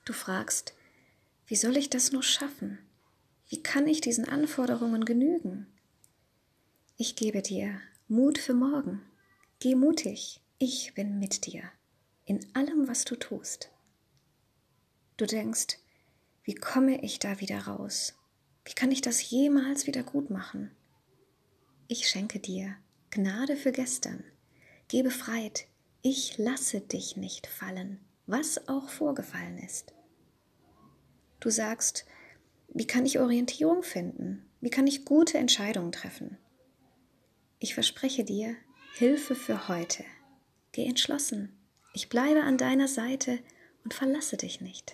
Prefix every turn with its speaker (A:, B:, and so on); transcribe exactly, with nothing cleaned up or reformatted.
A: Du fragst, wie soll ich das nur schaffen? Wie kann ich diesen Anforderungen genügen? Ich gebe dir Mut für morgen. Geh mutig, ich bin mit dir, in allem, was du tust. Du denkst, wie komme ich da wieder raus? Wie kann ich das jemals wieder gut machen? Ich schenke dir Gnade für gestern. Geh befreit, ich lasse dich nicht fallen, was auch vorgefallen ist. Du sagst, wie kann ich Orientierung finden? Wie kann ich gute Entscheidungen treffen? Ich verspreche dir Hilfe für heute. Geh entschlossen. Ich bleibe an deiner Seite und verlasse dich nicht.